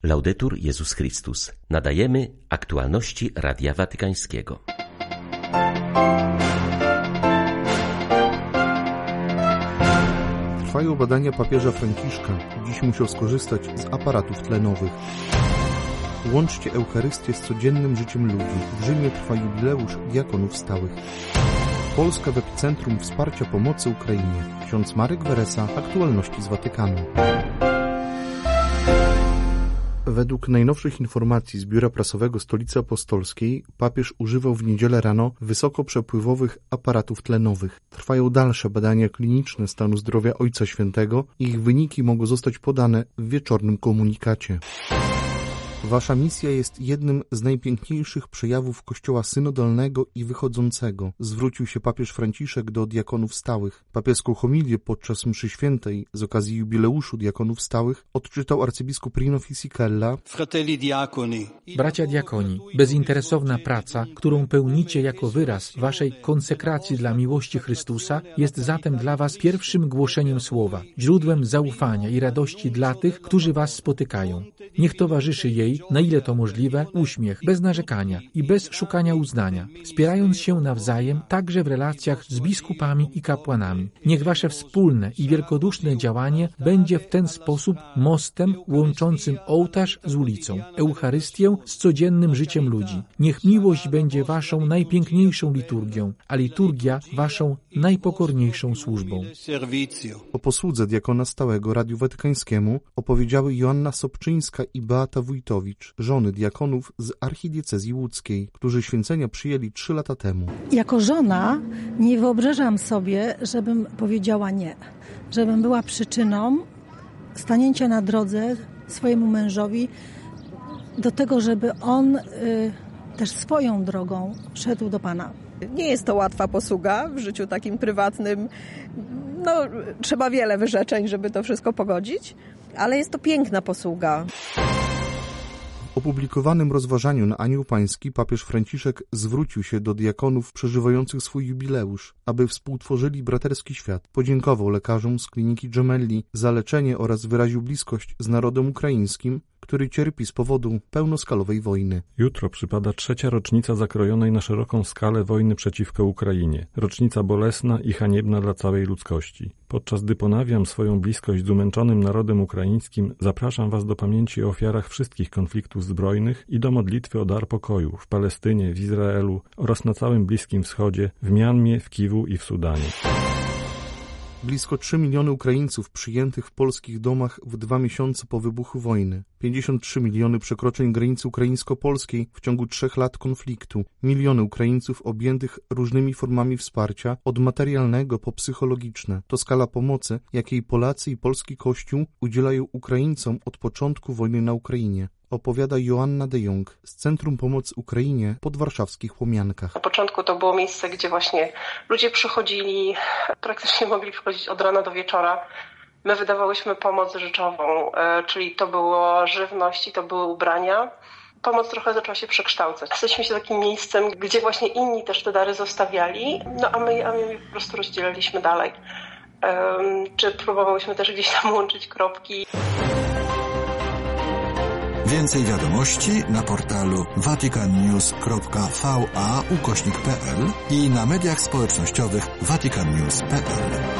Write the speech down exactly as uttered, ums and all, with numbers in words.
Laudetur Jezus Chrystus. Nadajemy aktualności Radia Watykańskiego. Trwają badania papieża Franciszka. Dziś musiał skorzystać z aparatów tlenowych. Łączcie Eucharystię z codziennym życiem ludzi. W Rzymie trwa jubileusz diakonów stałych. Polska w epicentrum wsparcia pomocy Ukrainie. Ksiądz Marek Weresa, aktualności z Watykanu. Według najnowszych informacji z Biura Prasowego Stolicy Apostolskiej papież używał w niedzielę rano wysokoprzepływowych aparatów tlenowych. Trwają dalsze badania kliniczne stanu zdrowia Ojca Świętego i ich wyniki mogą zostać podane w wieczornym komunikacie. Wasza misja jest jednym z najpiękniejszych przejawów Kościoła synodalnego i wychodzącego. Zwrócił się papież Franciszek do diakonów stałych. Papieską homilię podczas mszy świętej z okazji jubileuszu diakonów stałych odczytał arcybiskup Rino Fisichella. Bracia diakoni, bezinteresowna praca, którą pełnicie jako wyraz waszej konsekracji dla miłości Chrystusa, jest zatem dla was pierwszym głoszeniem słowa, źródłem zaufania i radości dla tych, którzy was spotykają. Niech towarzyszy jej, na ile to możliwe, uśmiech, bez narzekania i bez szukania uznania, wspierając się nawzajem także w relacjach z biskupami i kapłanami. Niech wasze wspólne i wielkoduszne działanie będzie w ten sposób mostem łączącym ołtarz z ulicą, Eucharystię z codziennym życiem ludzi. Niech miłość będzie waszą najpiękniejszą liturgią, a liturgia waszą najpokorniejszą służbą. O posłudze diakona stałego Radiu Watykańskiemu opowiedziały Joanna Sobczyńska i Beata Wójtowicz, żony diakonów z archidiecezji łódzkiej, którzy święcenia przyjęli trzy lata temu. Jako żona nie wyobrażam sobie, żebym powiedziała nie, żebym była przyczyną stanięcia na drodze swojemu mężowi do tego, żeby on y, też swoją drogą szedł do Pana. Nie jest to łatwa posługa w życiu takim prywatnym. No, trzeba wiele wyrzeczeń, żeby to wszystko pogodzić, ale jest to piękna posługa. W opublikowanym rozważaniu na Anioł Pański papież Franciszek zwrócił się do diakonów przeżywających swój jubileusz, aby współtworzyli braterski świat. Podziękował lekarzom z kliniki Gemelli za leczenie oraz wyraził bliskość z narodem ukraińskim, który cierpi z powodu pełnoskalowej wojny. Jutro przypada trzecia rocznica zakrojonej na szeroką skalę wojny przeciwko Ukrainie. Rocznica bolesna i haniebna dla całej ludzkości. Podczas gdy ponawiam swoją bliskość z umęczonym narodem ukraińskim, zapraszam was do pamięci o ofiarach wszystkich konfliktów zbrojnych i do modlitwy o dar pokoju w Palestynie, w Izraelu oraz na całym Bliskim Wschodzie, w Mianmie, w Kiwu i w Sudanie. Blisko trzy miliony Ukraińców przyjętych w polskich domach w dwa miesiące po wybuchu wojny. pięćdziesiąt trzy miliony przekroczeń granicy ukraińsko-polskiej w ciągu trzech lat konfliktu. Miliony Ukraińców objętych różnymi formami wsparcia, od materialnego po psychologiczne. To skala pomocy, jakiej Polacy i polski Kościół udzielają Ukraińcom od początku wojny na Ukrainie. Opowiada Joanna de Jong z Centrum Pomocy Ukrainie pod warszawskich Łomiankach. Na początku to było miejsce, gdzie właśnie ludzie przychodzili, praktycznie mogli przychodzić od rana do wieczora. My wydawałyśmy pomoc rzeczową, czyli to było żywność i to były ubrania. Pomoc trochę zaczęła się przekształcać. Staliśmy się takim miejscem, gdzie właśnie inni też te dary zostawiali, no a my, a my je po prostu rozdzielaliśmy dalej. Czy próbowałyśmy też gdzieś tam łączyć kropki. Więcej wiadomości na portalu vaticannews kropka va ukośnik p l i na mediach społecznościowych vaticannews kropka p l.